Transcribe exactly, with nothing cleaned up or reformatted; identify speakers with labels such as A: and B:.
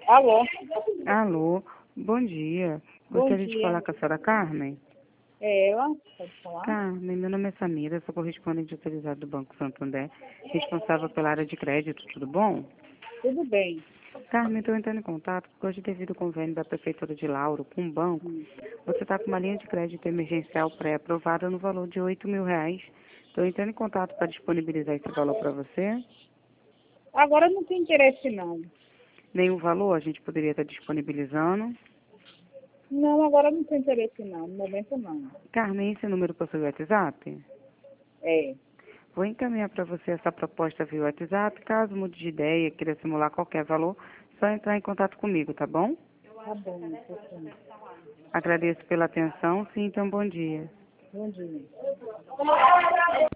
A: Alô?
B: Alô, bom dia.
A: Bom
B: Gostaria de
A: dia.
B: falar com a senhora Carmen?
A: É ela? Pode falar?
B: Carmen, meu nome é Samira, sou correspondente autorizado do Banco Santander, responsável pela área de crédito, tudo bom?
A: Tudo bem.
B: Carmen, estou entrando em contato porque hoje, devido ao convênio da Prefeitura de Lauro com o banco,
A: Hum.
B: você está com uma linha de crédito emergencial pré-aprovada no valor de oito mil reais. Estou entrando em contato para disponibilizar esse valor para você.
A: Agora não tem interesse não.
B: Nenhum valor a gente poderia estar disponibilizando.
A: Não, agora não tem interesse não. No momento não.
B: Carmen, esse é o número para o seu WhatsApp?
A: É.
B: Vou encaminhar para você essa proposta via WhatsApp. Caso mude de ideia, queira simular qualquer valor, só entrar em contato comigo, tá bom?
A: Tá bom. Tá bom.
B: Agradeço pela atenção. Sim, então bom dia.
A: Bom dia.